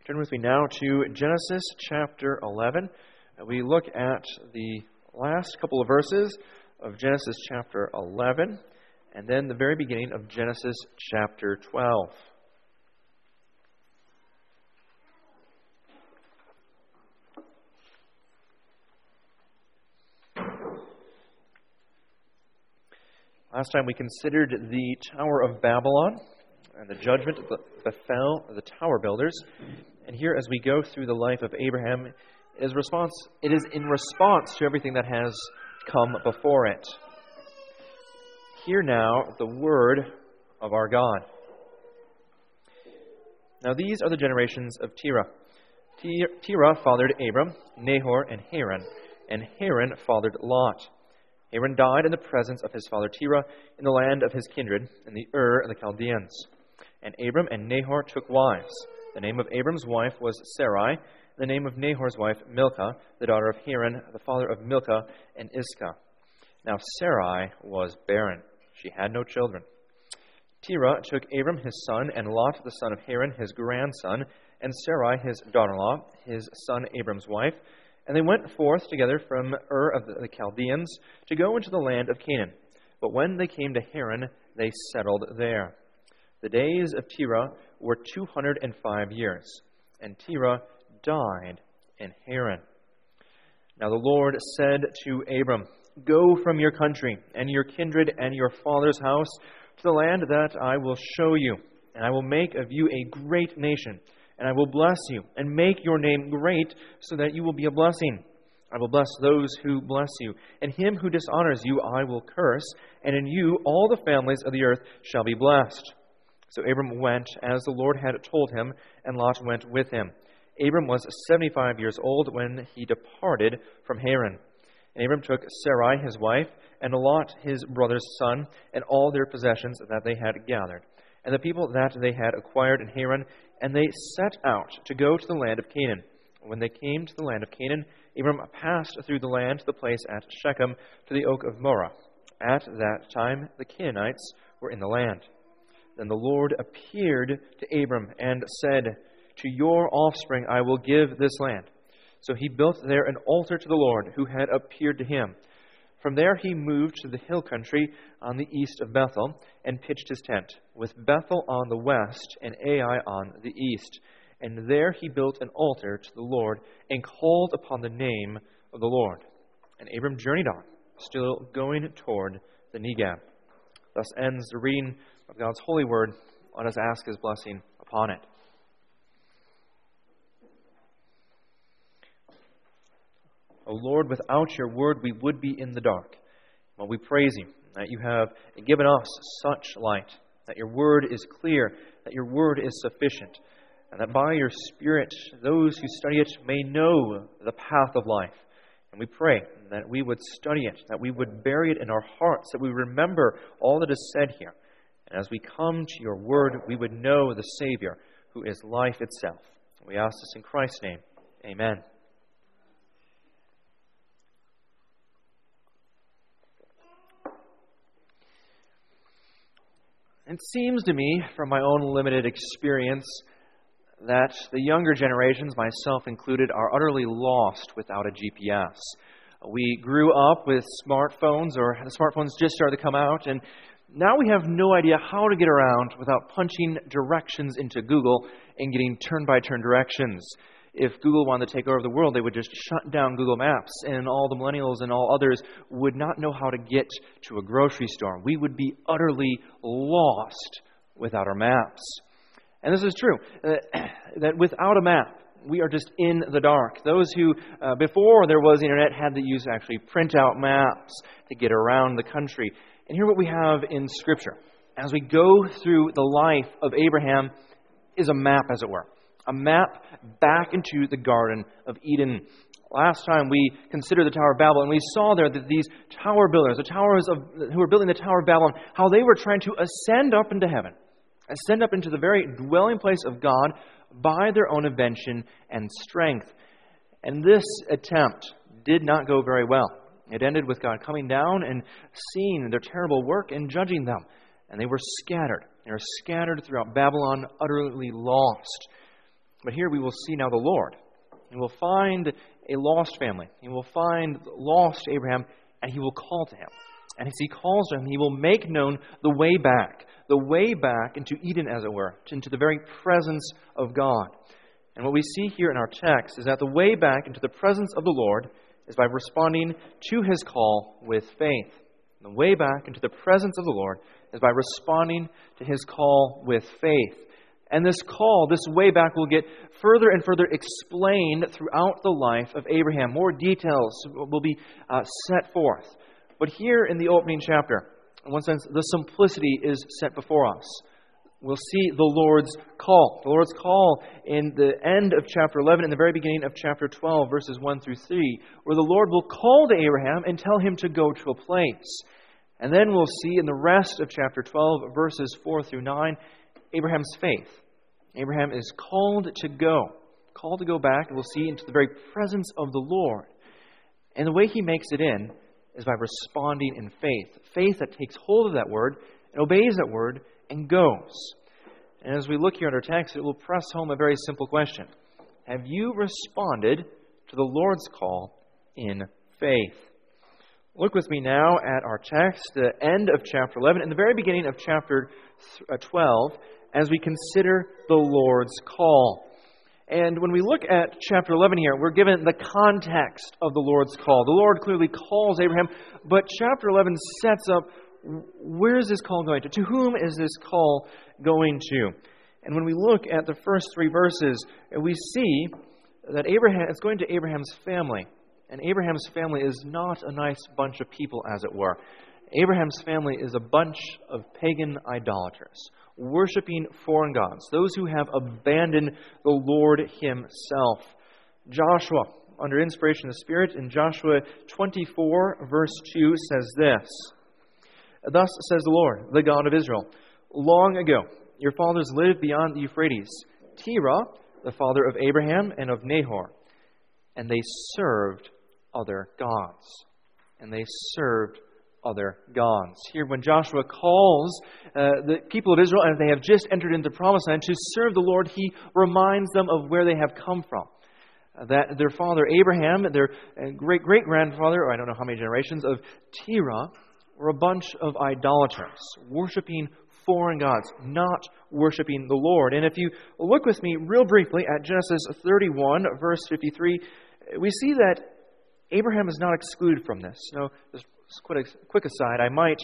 Turn with me now to Genesis chapter 11. We look at the last couple of verses of Genesis chapter 11, and then the very beginning of Genesis chapter 12. Last time we considered the Tower of Babylon and the judgment that befell the tower builders. And here, as we go through the life of Abraham, it is in response to everything that has come before it. Hear now the word of our God. Now these are the generations of Terah. Terah fathered Abram, Nahor, and Haran fathered Lot. Haran died in the presence of his father Terah in the land of his kindred, in the Ur of the Chaldeans. And Abram and Nahor took wives. The name of Abram's wife was Sarai, and the name of Nahor's wife Milcah, the daughter of Haran, the father of Milcah and Iscah. Now Sarai was barren. She had no children. Terah took Abram his son, and Lot the son of Haran his grandson, and Sarai his daughter-in-law, his son Abram's wife, and they went forth together from Ur of the Chaldeans to go into the land of Canaan. But when they came to Haran, they settled there. The days of Terah were 205 years, and Terah died in Haran. Now the Lord said to Abram, "Go from your country and your kindred and your father's house to the land that I will show you, and I will make of you a great nation. And I will bless you, and make your name great, so that you will be a blessing. I will bless those who bless you, and him who dishonors you I will curse, and in you all the families of the earth shall be blessed." So Abram went as the Lord had told him, and Lot went with him. Abram was 75 years old when he departed from Haran. And Abram took Sarai his wife, and Lot his brother's son, and all their possessions that they had gathered, and the people that they had acquired in Haran, and they set out to go to the land of Canaan. When they came to the land of Canaan, Abram passed through the land to the place at Shechem, to the oak of Moreh. At that time the Canaanites were in the land. Then the Lord appeared to Abram and said, "To your offspring I will give this land." So he built there an altar to the Lord who had appeared to him. From there he moved to the hill country on the east of Bethel and pitched his tent, with Bethel on the west and Ai on the east. And there he built an altar to the Lord and called upon the name of the Lord. And Abram journeyed on, still going toward the Negeb. Thus ends the reading of God's holy word. Let us ask his blessing upon it. O Lord, without your word we would be in the dark. Well, we praise you that you have given us such light, that your word is clear, that your word is sufficient, and that by your Spirit those who study it may know the path of life. And we pray that we would study it, that we would bury it in our hearts, that we remember all that is said here. And as we come to your word, we would know the Savior, who is life itself. We ask this in Christ's name. Amen. It seems to me, from my own limited experience, that the younger generations, myself included, are utterly lost without a GPS. We grew up with smartphones, or the smartphones just started to come out, and now we have no idea how to get around without punching directions into Google and getting turn-by-turn directions. If Google wanted to take over the world, they would just shut down Google Maps, and all the millennials and all others would not know how to get to a grocery store. We would be utterly lost without our maps. And this is true, that without a map, we are just in the dark. Those who, before there was the internet, had to use actually print out maps to get around the country. And here what we have in Scripture, as we go through the life of Abraham, is a map, as it were. A map back into the Garden of Eden. Last time we considered the Tower of Babel, and we saw there that these tower builders, who were building the Tower of Babylon, how they were trying to ascend up into heaven, ascend up into the very dwelling place of God by their own invention and strength. And this attempt did not go very well. It ended with God coming down and seeing their terrible work and judging them. And they were scattered. They were scattered throughout Babylon, utterly lost. But here we will see now the Lord. He will find a lost family. He will find lost Abraham, and he will call to him. And as he calls to him, he will make known the way back into Eden, as it were, into the very presence of God. And what we see here in our text is that the way back into the presence of the Lord is by responding to his call with faith. The way back into the presence of the Lord is by responding to his call with faith. And this call, this way back, will get further and further explained throughout the life of Abraham. More details will be set forth. But here in the opening chapter, in one sense, the simplicity is set before us. We'll see the Lord's call. The Lord's call in the end of chapter 11 and the very beginning of chapter 12, verses 1 through 3, where the Lord will call to Abraham and tell him to go to a place. And then we'll see in the rest of chapter 12, verses 4 through 9, Abraham's faith. Abraham is called to go back, and we'll see, into the very presence of the Lord. And the way he makes it in is by responding in faith. Faith that takes hold of that word and obeys that word and goes. And as we look here at our text, it will press home a very simple question. Have you responded to the Lord's call in faith? Look with me now at our text, the end of chapter 11 and the very beginning of chapter 12, as we consider the Lord's call. And when we look at chapter 11 here, we're given the context of the Lord's call. The Lord clearly calls Abraham, but chapter 11 sets up, where is this call going to? To whom is this call going to? And when we look at the first three verses, we see that it's going to Abraham's family. And Abraham's family is not a nice bunch of people, as it were. Abraham's family is a bunch of pagan idolaters, worshiping foreign gods, those who have abandoned the Lord himself. Joshua, under inspiration of the Spirit, in Joshua 24, verse 2, says this, "Thus says the Lord, the God of Israel, long ago your fathers lived beyond the Euphrates, Terah, the father of Abraham and of Nahor, and they served other gods." And they served other gods. Here, when Joshua calls the people of Israel, and they have just entered into the Promised Land, to serve the Lord, he reminds them of where they have come from. That their father Abraham, their great-great-grandfather, or I don't know how many generations, of Terah, were a bunch of idolaters, worshiping foreign gods, not worshiping the Lord. And if you look with me real briefly at Genesis 31, verse 53, we see that Abraham is not excluded from this. Now, just a quick aside, I might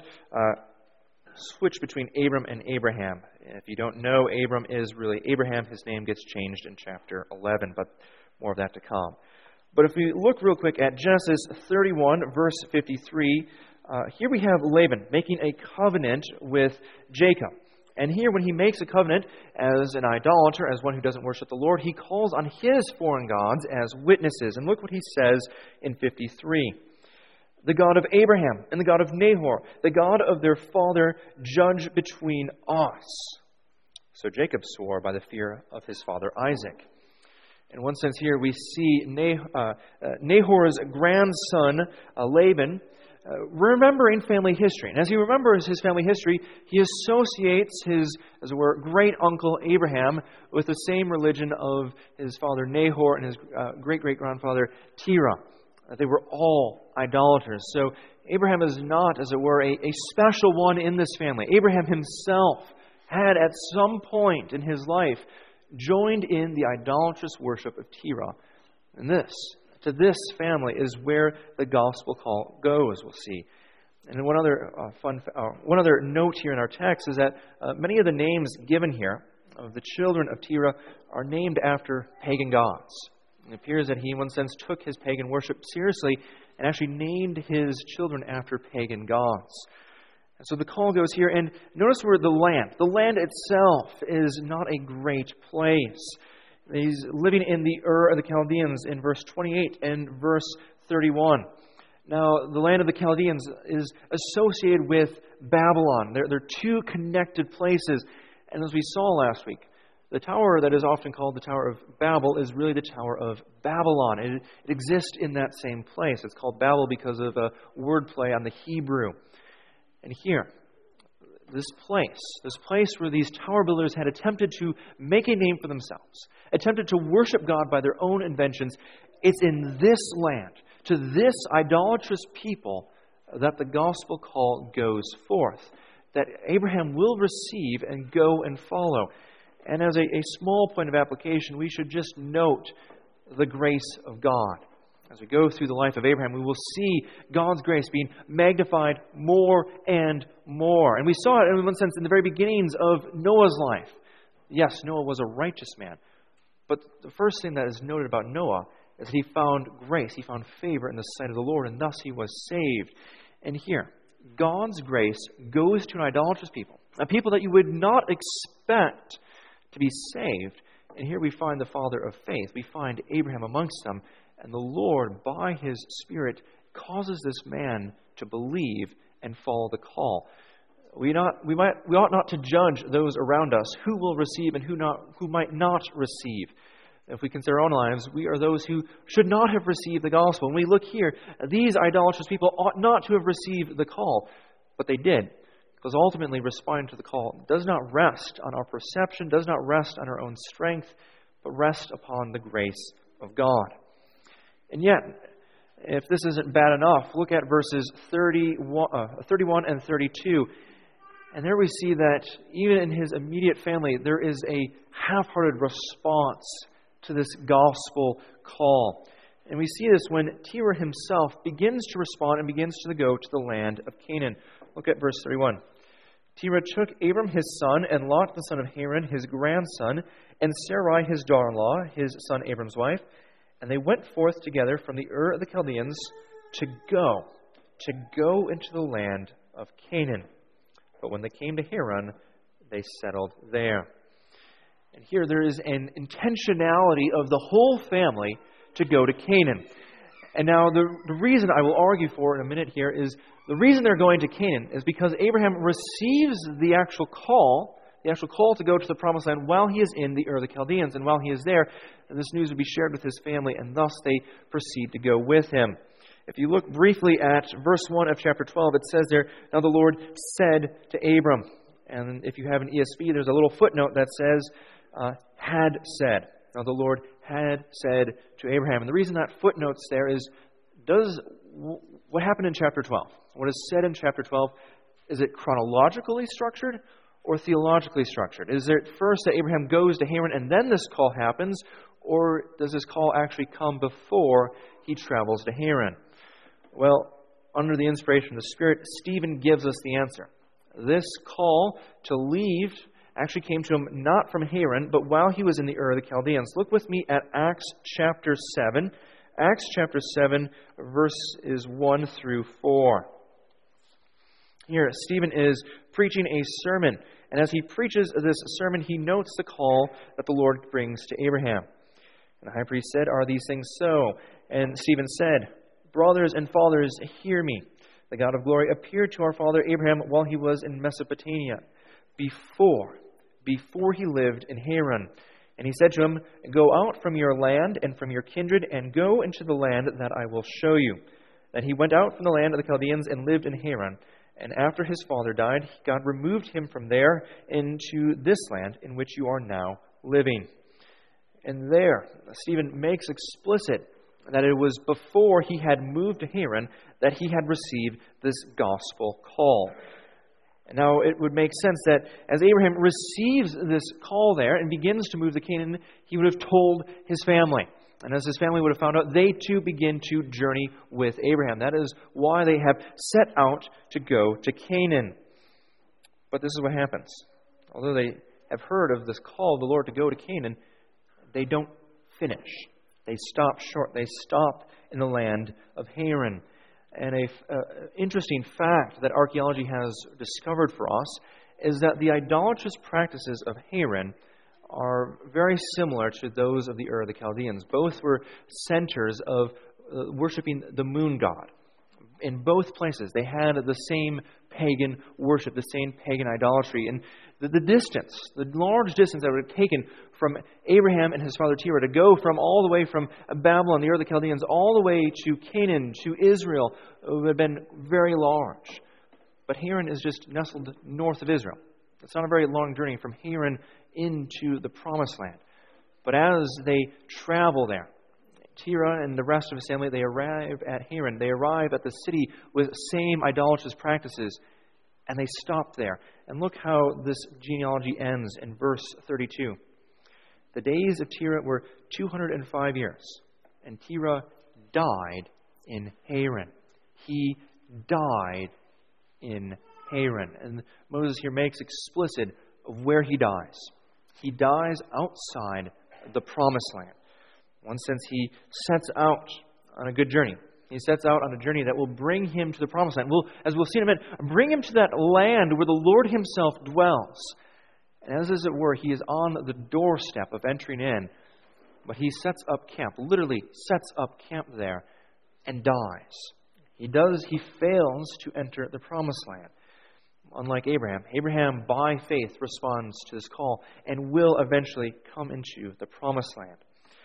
switch between Abram and Abraham. If you don't know, Abram is really Abraham. His name gets changed in chapter 11, but more of that to come. But if we look real quick at Genesis 31, verse 53, here we have Laban making a covenant with Jacob. And here, when he makes a covenant as an idolater, as one who doesn't worship the Lord, he calls on his foreign gods as witnesses. And look what he says in 53. "The God of Abraham and the God of Nahor, the God of their father, judge between us." So Jacob swore by the fear of his father Isaac. In one sense here, we see Nahor's grandson, Laban, remembering family history. And as he remembers his family history, he associates his, as it were, great-uncle Abraham with the same religion of his father Nahor and his great-great-grandfather Terah. They were all idolaters. So Abraham is not, as it were, a special one in this family. Abraham himself had, at some point in his life, joined in the idolatrous worship of Terah. And to this family is where the gospel call goes, we'll see. And one other note here in our text is that many of the names given here of the children of Terah are named after pagan gods. It appears that he, in one sense, took his pagan worship seriously and actually named his children after pagan gods. And so the call goes here, and notice where the land itself is not a great place. He's living in the Ur of the Chaldeans in verse 28 and verse 31. Now, the land of the Chaldeans is associated with Babylon. They're two connected places. And as we saw last week, the tower that is often called the Tower of Babel is really the Tower of Babylon. It exists in that same place. It's called Babel because of a wordplay on the Hebrew. And here, this place where these tower builders had attempted to make a name for themselves, attempted to worship God by their own inventions, it's in this land, to this idolatrous people, that the gospel call goes forth, that Abraham will receive and go and follow. And as a small point of application, we should just note the grace of God. As we go through the life of Abraham, we will see God's grace being magnified more and more. And we saw it, in one sense, in the very beginnings of Noah's life. Yes, Noah was a righteous man. But the first thing that is noted about Noah is that he found grace, he found favor in the sight of the Lord, and thus he was saved. And here, God's grace goes to an idolatrous people, a people that you would not expect to be saved. And here we find the father of faith. We find Abraham amongst them. And the Lord, by His Spirit, causes this man to believe and follow the call. We ought not to judge those around us who will receive and who might not receive. If we consider our own lives, we are those who should not have received the gospel. When we look here, these idolatrous people ought not to have received the call, but they did. Because ultimately, responding to the call does not rest on our perception, does not rest on our own strength, but rest upon the grace of God. And yet, if this isn't bad enough, look at verses 31 and 32. And there we see that even in his immediate family, there is a half-hearted response to this gospel call. And we see this when Terah himself begins to respond and begins to go to the land of Canaan. Look at verse 31. Terah took Abram his son, and Lot the son of Haran his grandson, and Sarai his daughter-in-law, his son Abram's wife, and they went forth together from the Ur of the Chaldeans to go into the land of Canaan. But when they came to Haran, they settled there. And here there is an intentionality of the whole family to go to Canaan. And now the reason I will argue for in a minute here is the reason they're going to Canaan is because Abraham receives the actual call to go to the promised land while he is in the Ur of the Chaldeans. And while he is there, this news would be shared with his family, and thus they proceed to go with him. If you look briefly at verse 1 of chapter 12, it says there, "Now the Lord said to Abram." And if you have an ESV, there's a little footnote that says, "had said." Now the Lord had said to Abraham. And the reason that footnote's there is, what happened in chapter 12? What is said in chapter 12, is it chronologically structured or theologically structured? Is it first that Abraham goes to Haran and then this call happens, or does this call actually come before he travels to Haran? Well, under the inspiration of the Spirit, Stephen gives us the answer. This call to leave actually came to him not from Haran, but while he was in the Ur of the Chaldeans. Look with me at Acts chapter 7. Acts chapter 7, verses 1 through 4. Here, Stephen is preaching a sermon. And as he preaches this sermon, he notes the call that the Lord brings to Abraham. And the high priest said, "Are these things so?" And Stephen said, "Brothers and fathers, hear me. The God of glory appeared to our father Abraham while he was in Mesopotamia, before he lived in Haran. And he said to him, 'Go out from your land and from your kindred and go into the land that I will show you.' Then he went out from the land of the Chaldeans and lived in Haran. And after his father died, God removed him from there into this land in which you are now living." And there, Stephen makes explicit that it was before he had moved to Haran that he had received this gospel call. And now it would make sense that as Abraham receives this call there and begins to move to Canaan, he would have told his family. And as his family would have found out, they too begin to journey with Abraham. That is why they have set out to go to Canaan. But this is what happens. Although they have heard of this call of the Lord to go to Canaan, they don't finish. They stop short. They stop in the land of Haran. And an interesting fact that archaeology has discovered for us is that the idolatrous practices of Haran are very similar to those of the Ur of the Chaldeans. Both were centers of worshiping the moon god. In both places, they had the same pagan worship, the same pagan idolatry. And the distance, the large distance that would have taken from Abraham and his father Terah to go from all the way from Babylon, the Ur of the Chaldeans, all the way to Canaan, to Israel, would have been very large. But Haran is just nestled north of Israel. It's not a very long journey from Haran into the Promised Land. But as they travel there, Terah and the rest of his family, they arrive at Haran. They arrive at the city with same idolatrous practices, and they stop there. And look how this genealogy ends in verse 32. The days of Terah were 205 years, and Terah died in Haran. He died in Haran. And Moses here makes explicit of where he dies. He dies outside the Promised Land. In one sense, he sets out on a good journey. He sets out on a journey that will bring him to the Promised Land. As we'll see in a minute, bring him to that land where the Lord himself dwells. And as it were, he is on the doorstep of entering in. But he sets up camp, literally sets up camp there, and dies. He fails to enter the Promised Land. Unlike Abraham by faith responds to this call and will eventually come into the Promised Land.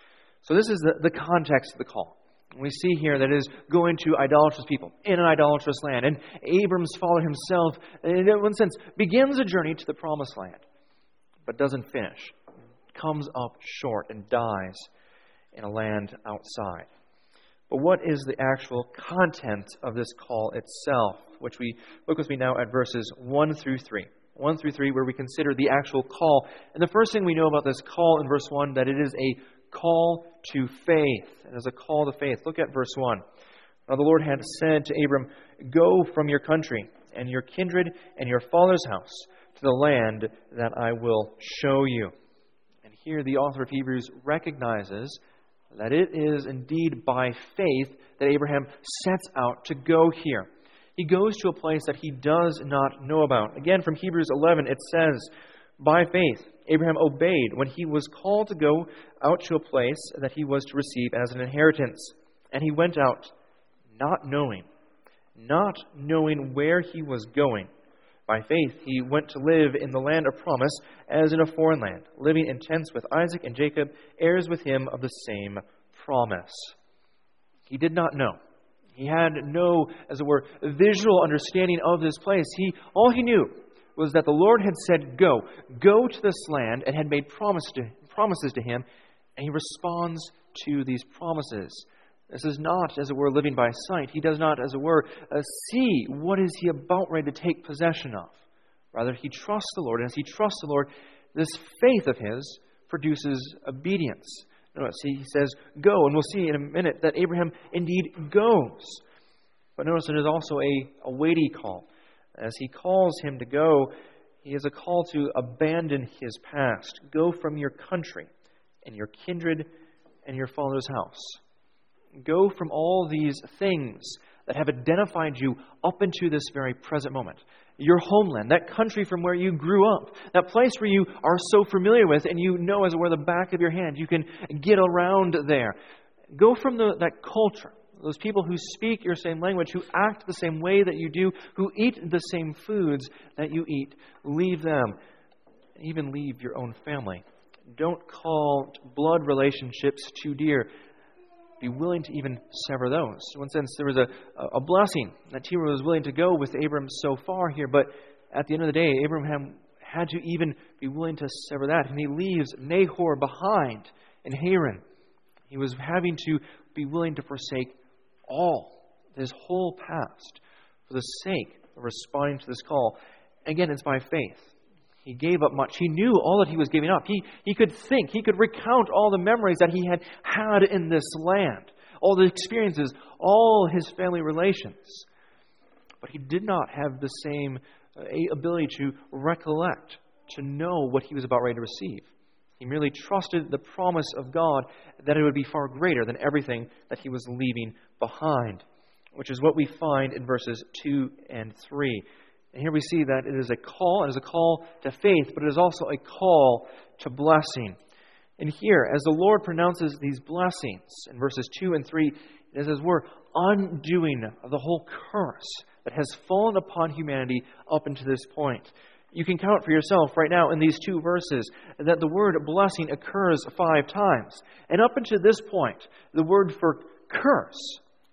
So this is the context of the call. We see here that it is going to idolatrous people in an idolatrous land. And Abram's father himself, in one sense, begins a journey to the Promised Land, but doesn't finish. Comes up short and dies in a land outside. But what is the actual content of this call itself? Which we look with me now at verses 1 through 3. 1 through 3, where we consider the actual call. And the first thing we know about this call in verse 1, that it is a call to faith. It is a call to faith. Look at verse 1. Now the Lord had said to Abram, "Go from your country and your kindred and your father's house to the land that I will show you." And here the author of Hebrews recognizes that it is indeed by faith that Abraham sets out to go here. He goes to a place that he does not know about. Again, from Hebrews 11, it says, "By faith, Abraham obeyed when he was called to go out to a place that he was to receive as an inheritance. And he went out not knowing where he was going. By faith, he went to live in the land of promise as in a foreign land, living in tents with Isaac and Jacob, heirs with him of the same promise." He did not know. He had no, as it were, visual understanding of this place. All he knew was that the Lord had said, go to this land, and had made promises to him, and he responds to these promises. This is not, as it were, living by sight. He does not, as it were, see what is he about ready to take possession of. Rather, he trusts the Lord, and as he trusts the Lord, this faith of his produces obedience. Notice, he says, "Go," and we'll see in a minute that Abraham indeed goes. But notice it is also a weighty call. As he calls him to go, he is a call to abandon his past. Go from your country and your kindred and your father's house. Go from all these things that have identified you up into this very present moment. Your homeland, that country from where you grew up, that place where you are so familiar with and you know as it were the back of your hand. You can get around there. Go from that culture, those people who speak your same language, who act the same way that you do, who eat the same foods that you eat. Leave them. Even leave your own family. Don't call blood relationships too dear. Be willing to even sever those. In one sense, there was a blessing that Terah was willing to go with Abram so far here, but at the end of the day, Abraham had to even be willing to sever that, and he leaves Nahor behind in Haran. He was having to be willing to forsake all, his whole past, for the sake of responding to this call. Again, it's by faith. He gave up much. He knew all that he was giving up. He could think. He could recount all the memories that he had in this land, all the experiences, all his family relations. But he did not have the same ability to recollect, to know what he was about ready to receive. He merely trusted the promise of God that it would be far greater than everything that he was leaving behind, which is what we find in verses 2 and 3. And here we see that it is a call to faith, but it is also a call to blessing. And here, as the Lord pronounces these blessings in verses 2 and 3, it is as we're undoing the whole curse that has fallen upon humanity up until this point. You can count for yourself right now in these two verses that the word blessing occurs 5 times. And up until this point, the word for curse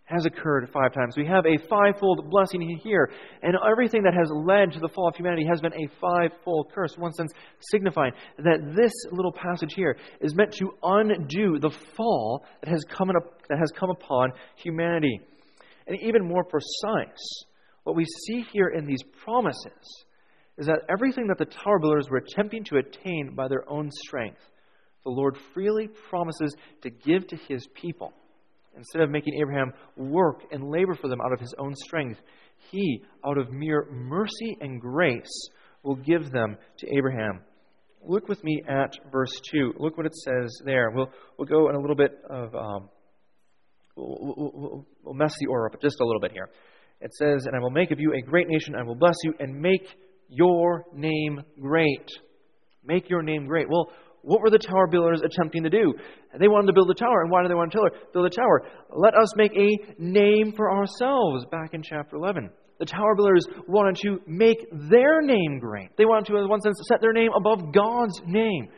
has occurred 5 times. We have a 5-fold blessing here, and everything that has led to the fall of humanity has been a 5-fold curse, in one sense signifying that this little passage here is meant to undo the fall that has come upon humanity. And even more precise, what we see here in these promises is that everything that the tower builders were attempting to attain by their own strength, the Lord freely promises to give to His people. Instead of making Abraham work and labor for them out of his own strength, He, out of mere mercy and grace, will give them to Abraham. Look with me at verse 2. Look what it says there. We'll go in a little bit of... We'll mess the order up just a little bit here. It says, "And I will make of you a great nation, I will bless you, and make your name great." Make your name great. Well, what were the tower builders attempting to do? They wanted to build a tower. And why do they want to build a tower? Let us make a name for ourselves, back in chapter 11. The tower builders wanted to make their name great. They wanted to, in one sense, set their name above God's name.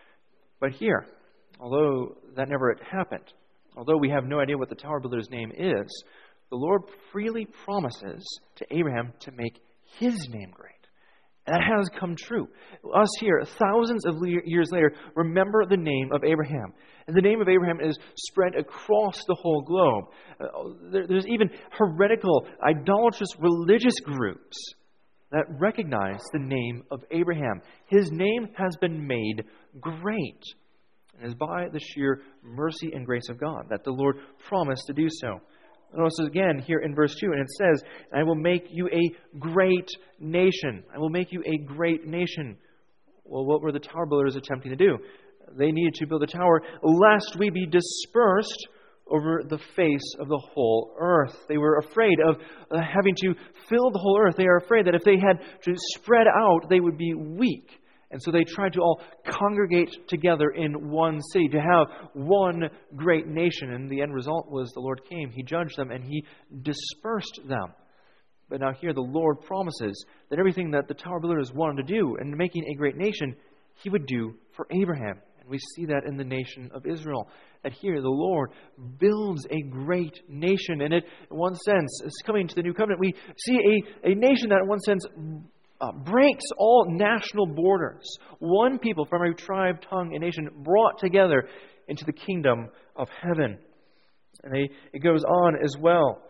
But here, although that never happened, although we have no idea what the tower builder's name is, the Lord freely promises to Abraham to make His name great. That has come true. Us here, thousands of years later, remember the name of Abraham. And the name of Abraham is spread across the whole globe. There's even heretical, idolatrous religious groups that recognize the name of Abraham. His name has been made great. And it is by the sheer mercy and grace of God that the Lord promised to do so. Notice again here in verse 2, and it says, "I will make you a great nation." I will make you a great nation. Well, what were the tower builders attempting to do? They needed to build a tower lest we be dispersed over the face of the whole earth. They were afraid of having to fill the whole earth. They are afraid that if they had to spread out, they would be weak. And so they tried to all congregate together in one city, to have one great nation. And the end result was the Lord came, He judged them, and He dispersed them. But now here the Lord promises that everything that the tower builders wanted to do in making a great nation, He would do for Abraham. And we see that in the nation of Israel. That here the Lord builds a great nation. And it, in one sense, is coming to the new covenant. We see a nation that in one sense breaks all national borders. One people from every tribe, tongue, and nation brought together into the kingdom of heaven. And it goes on as well.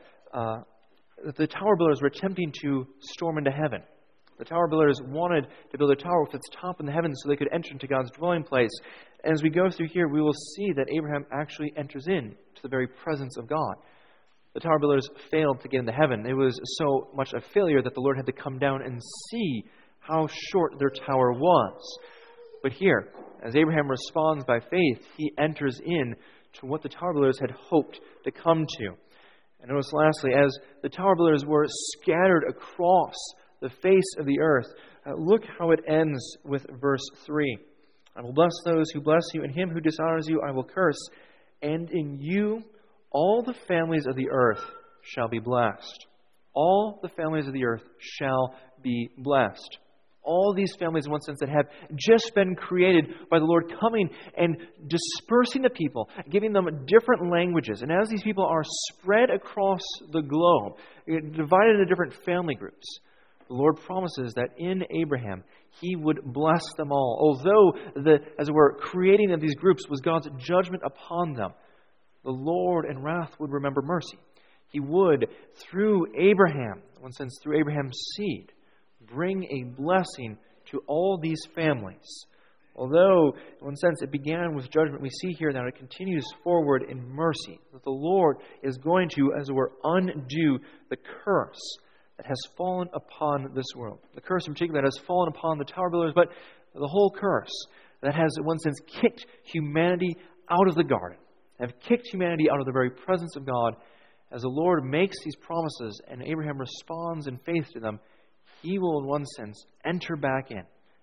The tower builders were attempting to storm into heaven. The tower builders wanted to build a tower with its top in the heavens so they could enter into God's dwelling place. And as we go through here, we will see that Abraham actually enters in to the very presence of God. The tower builders failed to get into heaven. It was so much a failure that the Lord had to come down and see how short their tower was. But here, as Abraham responds by faith, he enters in to what the tower builders had hoped to come to. And notice lastly, as the tower builders were scattered across the face of the earth, look how it ends with verse 3. "I will bless those who bless you, and him who dishonors you I will curse, and in you all the families of the earth shall be blessed." All the families of the earth shall be blessed. All these families, in one sense, that have just been created by the Lord coming and dispersing the people, giving them different languages. And as these people are spread across the globe, divided into different family groups, the Lord promises that in Abraham, He would bless them all. Although, as it were, creating of these groups was God's judgment upon them, the Lord in wrath would remember mercy. He would, through Abraham, in one sense, through Abraham's seed, bring a blessing to all these families. Although, in one sense, it began with judgment, we see here that it continues forward in mercy. That the Lord is going to, as it were, undo the curse that has fallen upon this world. The curse in particular that has fallen upon the tower builders, but the whole curse that has, in one sense, kicked humanity out of the garden, have kicked humanity out of the very presence of God. As the Lord makes these promises and Abraham responds in faith to them, he will, in one sense, enter back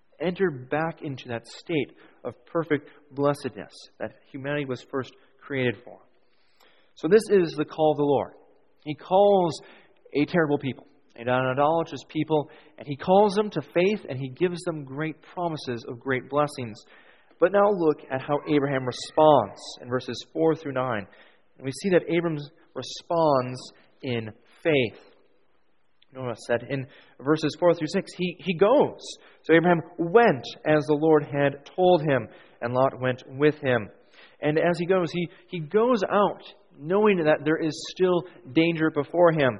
into that state of perfect blessedness that humanity was first created for. So this is the call of the Lord. He calls a terrible people, an idolatrous people, and He calls them to faith, and He gives them great promises of great blessings. But now look at how Abraham responds in verses 4 through 9. And we see that Abram responds in faith. Notice that in verses 4 through 6, he goes. So Abraham went as the Lord had told him, and Lot went with him. And as he goes out knowing that there is still danger before him.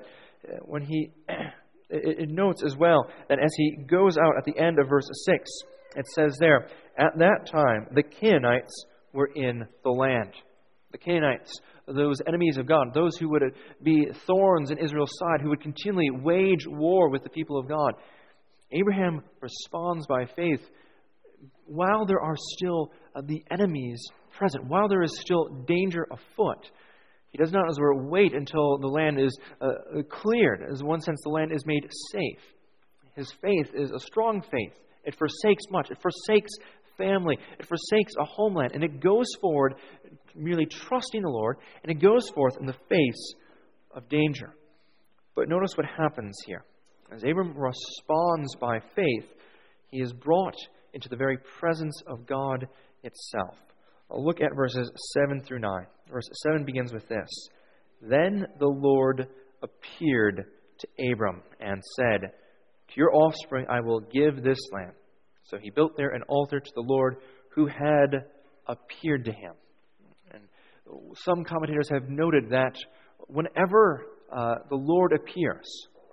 It notes as well that as he goes out at the end of verse 6, it says there, at that time the Canaanites were in the land. The Canaanites, those enemies of God, those who would be thorns in Israel's side, who would continually wage war with the people of God. Abraham responds by faith while there are still the enemies present, while there is still danger afoot. He does not, as it were, wait until the land is cleared. In one sense, the land is made safe. His faith is a strong faith. It forsakes much. It forsakes family. It forsakes a homeland. And it goes forward merely trusting the Lord, and it goes forth in the face of danger. But notice what happens here. As Abram responds by faith, he is brought into the very presence of God itself. I'll look at verses 7 through 9. Verse 7 begins with this. Then the Lord appeared to Abram and said, to your offspring I will give this land. So he built there an altar to the Lord who had appeared to him. And some commentators have noted that whenever the Lord appears,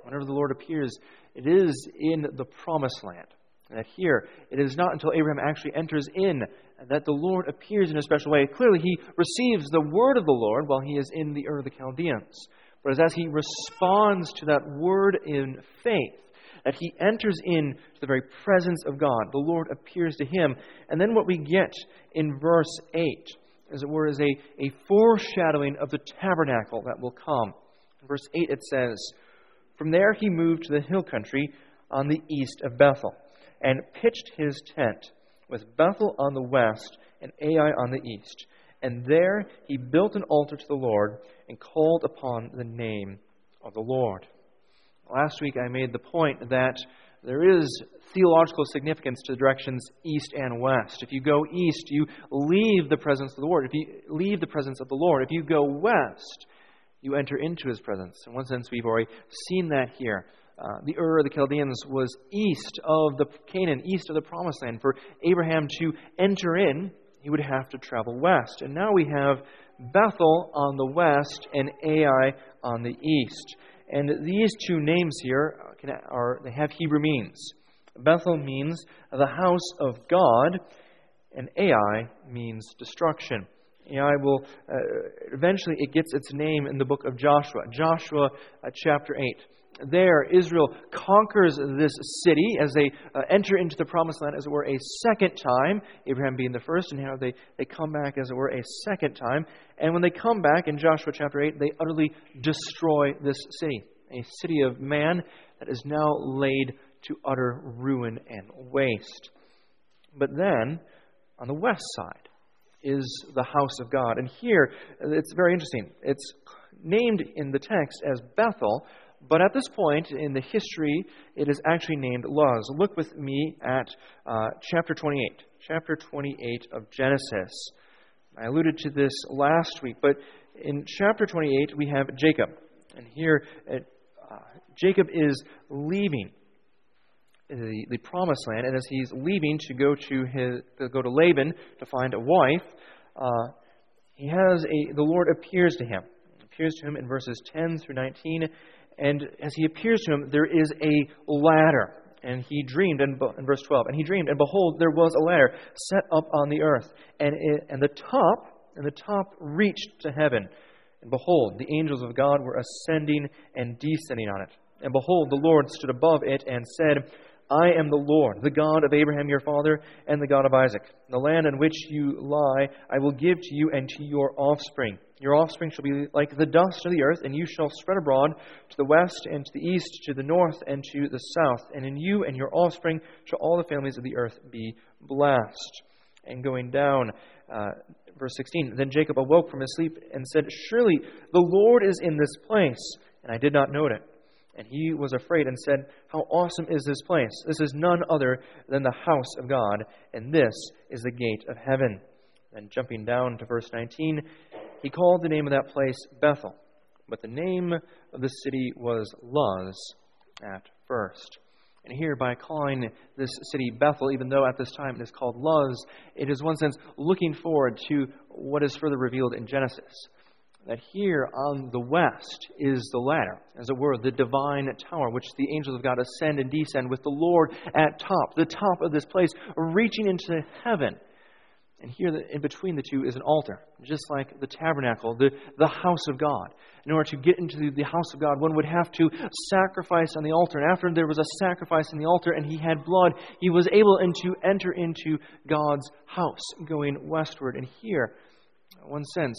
it is in the promised land. And that here, it is not until Abraham actually enters in that the Lord appears in a special way. Clearly, he receives the word of the Lord while he is in the Ur of the Chaldeans. But as he responds to that word in faith, that he enters into the very presence of God, the Lord appears to him. And then what we get in verse 8, as it were, is a foreshadowing of the tabernacle that will come. In verse 8 it says, from there he moved to the hill country on the east of Bethel, and pitched his tent, with Bethel on the west and Ai on the east. And there he built an altar to the Lord and called upon the name of the Lord. Last week I made the point that there is theological significance to the directions east and west. If you go east, you leave the presence of the Lord. If you leave the presence of the Lord, if you go west, you enter into His presence. In one sense, we've already seen that here. The Ur of the Chaldeans was east of the Canaan, east of the Promised Land. For Abraham to enter in, he would have to travel west. And now we have Bethel on the west and Ai on the east. And these two names here they have Hebrew meanings. Bethel means the house of God, and Ai means destruction. Ai will eventually it gets its name in the book of Joshua. Joshua chapter 8. There, Israel conquers this city as they enter into the Promised Land, as it were, a second time. Abraham being the first, and now they come back, as it were, a second time. And when they come back in Joshua chapter 8, they utterly destroy this city. A city of man that is now laid to utter ruin and waste. But then, on the west side, is the house of God. And here, it's very interesting. It's named in the text as Bethel, but at this point in the history, it is actually named Luz. Look with me at chapter 28. Chapter 28 of Genesis. I alluded to this last week, but in chapter 28 we have Jacob. And here Jacob is leaving the Promised Land, and as he's leaving to go to Laban to find a wife, the Lord appears to him. Appears to him in verses 10 through 19. And as he appears to him, there is a ladder. And he dreamed, in verse 12, and he dreamed, and behold, there was a ladder set up on the earth. And the top reached to heaven. And behold, the angels of God were ascending and descending on it. And behold, the Lord stood above it and said, I am the Lord, the God of Abraham your father, and the God of Isaac. The land in which you lie I will give to you and to your offspring. Your offspring shall be like the dust of the earth, and you shall spread abroad to the west and to the east, to the north and to the south. And in you and your offspring shall all the families of the earth be blessed. And going down, verse 16, then Jacob awoke from his sleep and said, surely the Lord is in this place, and I did not know it. And he was afraid and said, how awesome is this place? This is none other than the house of God, and this is the gate of heaven. And jumping down to verse 19, He called the name of that place Bethel, but the name of the city was Luz at first. And here, by calling this city Bethel, even though at this time it is called Luz, it is in one sense looking forward to what is further revealed in Genesis. That here on the west is the ladder, as it were, the divine tower, which the angels of God ascend and descend with the Lord at top, the top of this place, reaching into heaven. And here, in between the two, is an altar, just like the tabernacle, the house of God. In order to get into the house of God, one would have to sacrifice on the altar. And after there was a sacrifice on the altar and he had blood, he was able to enter into God's house, going westward. And here, in one sense,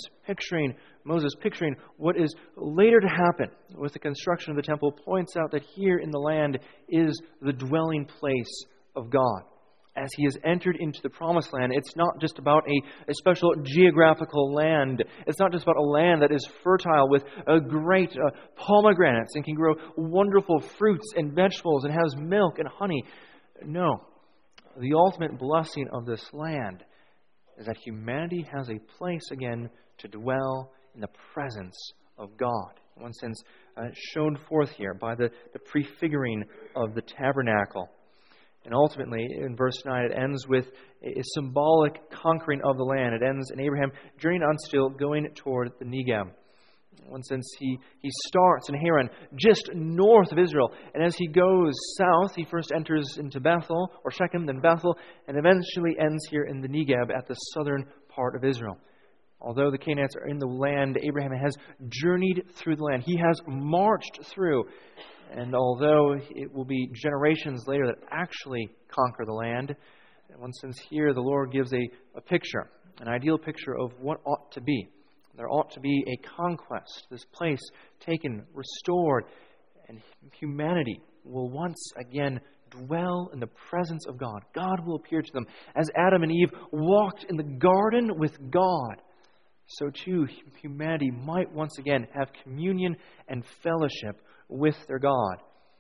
Moses picturing what is later to happen with the construction of the temple, points out that here in the land is the dwelling place of God. As he has entered into the promised land, it's not just about a special geographical land. It's not just about a land that is fertile with great pomegranates and can grow wonderful fruits and vegetables and has milk and honey. No, the ultimate blessing of this land is that humanity has a place again to dwell in the presence of God. In one sense, shown forth here by the prefiguring of the tabernacle. And ultimately, in verse 9, it ends with a symbolic conquering of the land. It ends in Abraham journeying on still, going toward the Negeb. In one sense, he starts in Haran, just north of Israel. And as he goes south, he first enters into Bethel, or Shechem, then Bethel, and eventually ends here in the Negeb at the southern part of Israel. Although the Canaanites are in the land, Abraham has journeyed through the land. He has marched through. And although it will be generations later that actually conquer the land, in one sense here the Lord gives a picture, an ideal picture of what ought to be. There ought to be a conquest, this place taken, restored, and humanity will once again dwell in the presence of God. God will appear to them. As Adam and Eve walked in the garden with God, so too humanity might once again have communion and fellowship with their God.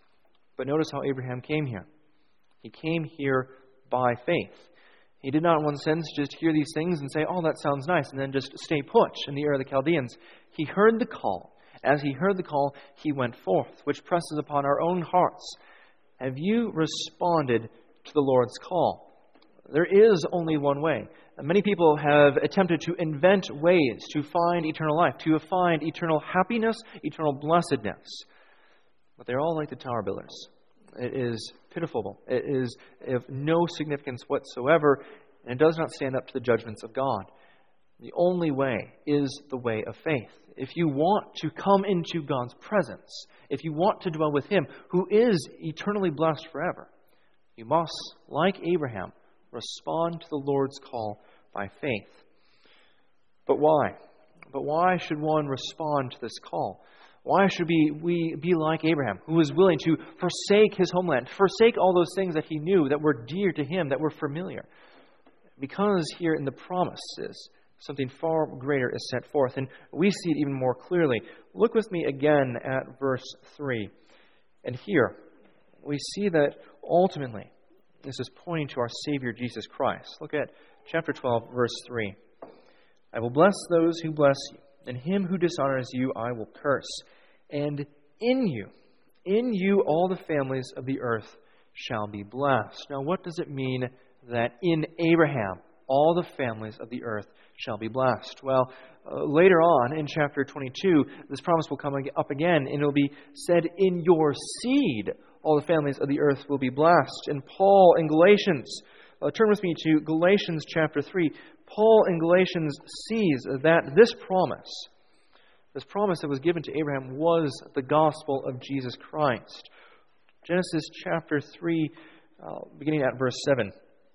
But notice how Abraham came here. He came here by faith. He did not, in one sense, just hear these things and say, oh, that sounds nice, and then just stay put in the Ur of the Chaldeans. He heard the call. As he heard the call, he went forth, which presses upon our own hearts. Have you responded to the Lord's call? There is only one way. Many people have attempted to invent ways to find eternal life, to find eternal happiness, eternal blessedness. But they're all like the tower builders. It is pitiful. It is of no significance whatsoever, and it does not stand up to the judgments of God. The only way is the way of faith. If you want to come into God's presence, if you want to dwell with Him, who is eternally blessed forever, you must, like Abraham, respond to the Lord's call by faith. But why? But why should one respond to this call? Why should we be like Abraham, who was willing to forsake his homeland, forsake all those things that he knew that were dear to him, that were familiar? Because here in the promises, something far greater is set forth, and we see it even more clearly. Look with me again at verse 3. And here, we see that ultimately, this is pointing to our Savior, Jesus Christ. Look at chapter 12, verse 3. I will bless those who bless you, and him who dishonors you I will curse. And in you all the families of the earth shall be blessed. Now, what does it mean that in Abraham all the families of the earth shall be blessed? Well, later on in chapter 22, this promise will come up again, and it will be said, in your seed all the families of the earth will be blessed. And Paul in Galatians, turn with me to Galatians chapter 3. Paul in Galatians sees that this promise that was given to Abraham was the gospel of Jesus Christ. Genesis chapter 3, beginning at verse 7.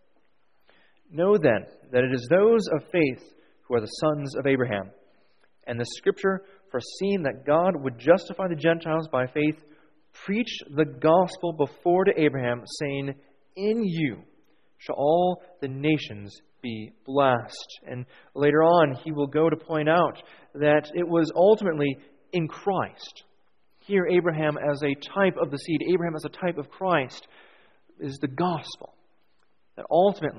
Know then that it is those of faith who are the sons of Abraham. And the Scripture, foreseeing that God would justify the Gentiles by faith, preached the gospel before to Abraham, saying, in you shall all the nations be blessed. And later on, he will go to point out that it was ultimately in Christ. Here, Abraham as a type of the seed, Abraham as a type of Christ, is the gospel. That ultimately,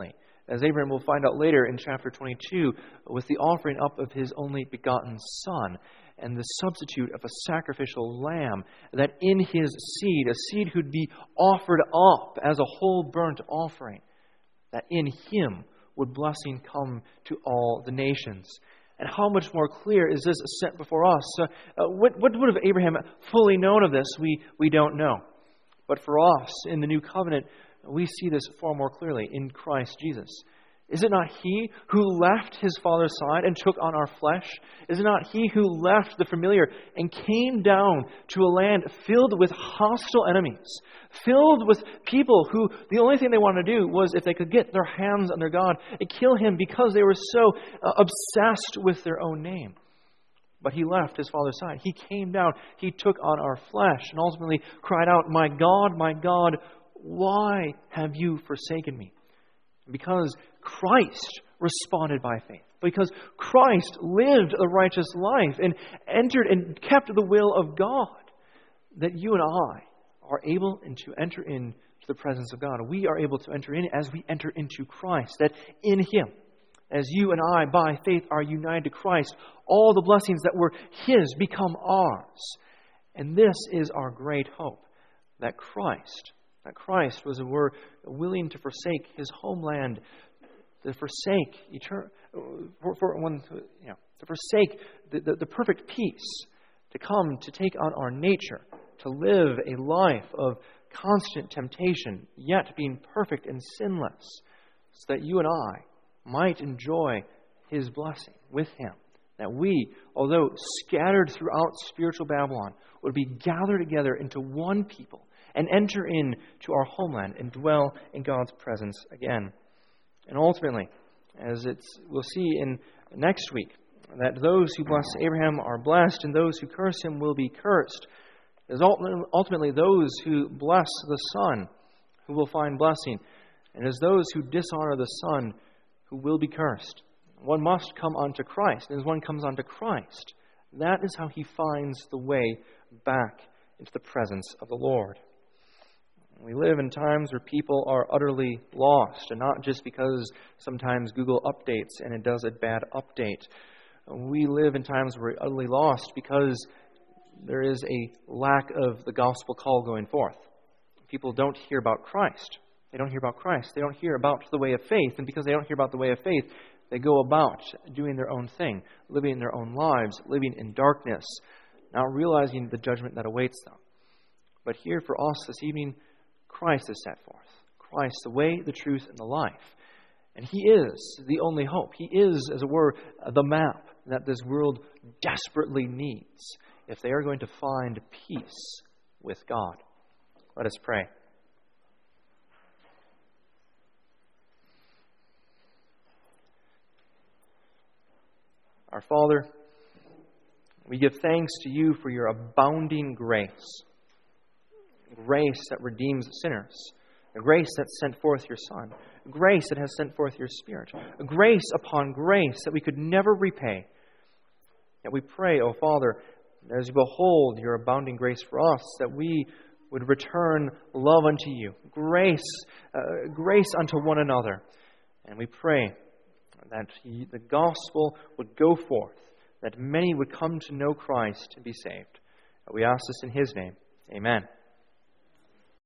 as Abraham will find out later in chapter 22, with the offering up of his only begotten Son and the substitute of a sacrificial lamb, that in his seed, a seed who'd be offered up as a whole burnt offering, that in him would blessing come to all the nations. And how much more clear is this set before us? What would have Abraham fully known of this? We don't know. But for us, in the new covenant, we see this far more clearly in Christ Jesus. Is it not He who left His Father's side and took on our flesh? Is it not He who left the familiar and came down to a land filled with hostile enemies, filled with people who the only thing they wanted to do was, if they could get their hands on their God, and kill Him because they were so obsessed with their own name? But He left His Father's side. He came down. He took on our flesh and ultimately cried out, my God, why have you forsaken me?" Because Christ responded by faith. Because Christ lived a righteous life and entered and kept the will of God, that you and I are able to enter into the presence of God. We are able to enter in as we enter into Christ. That in Him, as you and I, by faith, are united to Christ, all the blessings that were His become ours. And this is our great hope, that Christ was willing to forsake His homeland, to forsake to forsake the perfect peace, to come to take on our nature, to live a life of constant temptation, yet being perfect and sinless, so that you and I might enjoy His blessing with Him. That we, although scattered throughout spiritual Babylon, would be gathered together into one people and enter into our homeland and dwell in God's presence again. And ultimately, as we'll see in next week, that those who bless Abraham are blessed, and those who curse him will be cursed. As ultimately those who bless the Son who will find blessing, and as those who dishonor the Son who will be cursed. One must come unto Christ, and as one comes unto Christ, that is how he finds the way back into the presence of the Lord. We live in times where people are utterly lost, and not just because sometimes Google updates and it does a bad update. We live in times where we're utterly lost because there is a lack of the gospel call going forth. People don't hear about Christ. They don't hear about Christ. They don't hear about the way of faith, and because they don't hear about the way of faith, they go about doing their own thing, living their own lives, living in darkness, not realizing the judgment that awaits them. But here for us this evening, Christ is set forth. Christ, the way, the truth, and the life. And He is the only hope. He is, as it were, the map that this world desperately needs if they are going to find peace with God. Let us pray. Our Father, we give thanks to You for Your abounding grace. Grace that redeems sinners. A grace that sent forth Your Son. A grace that has sent forth Your Spirit. A grace upon grace that we could never repay. Yet we pray, O Father, that as You behold Your abounding grace for us, that we would return love unto You. Grace unto one another. And we pray that the gospel would go forth, that many would come to know Christ and be saved. We ask this in His name. Amen.